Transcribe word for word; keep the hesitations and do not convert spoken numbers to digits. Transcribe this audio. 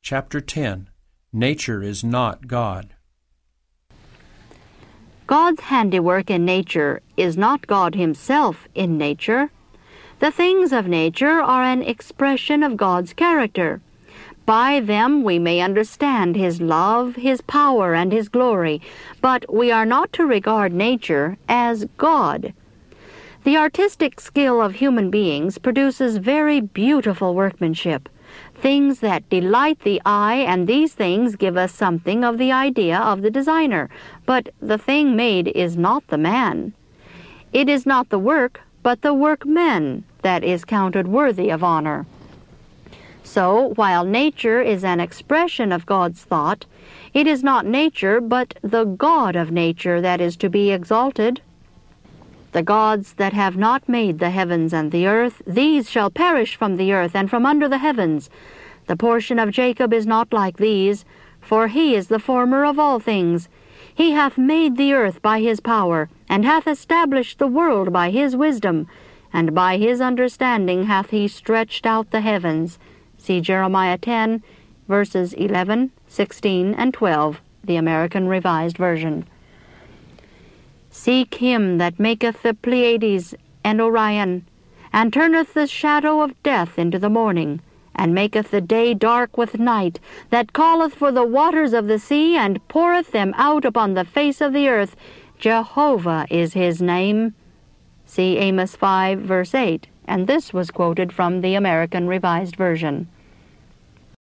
Chapter ten. Nature is not God. God's handiwork in nature is not God himself in nature. The things of nature are an expression of God's character. By them we may understand his love, his power, and his glory, but we are not to regard nature as God. The artistic skill of human beings produces very beautiful workmanship, things that delight the eye, and these things give us something of the idea of the designer. But the thing made is not the man. It is not the work, but the workman that is counted worthy of honor. So, while nature is an expression of God's thought, it is not nature, but the God of nature that is to be exalted. The gods that have not made the heavens and the earth, these shall perish from the earth and from under the heavens. The portion of Jacob is not like these, for he is the former of all things. He hath made the earth by his power, and hath established the world by his wisdom, and by his understanding hath he stretched out the heavens. See Jeremiah ten, verses eleven, sixteen, and twelve, the American Revised Version. Seek him that maketh the Pleiades and Orion, and turneth the shadow of death into the morning, and maketh the day dark with night, that calleth for the waters of the sea, and poureth them out upon the face of the earth. Jehovah is his name. See Amos five, verse eight, and this was quoted from the American Revised Version.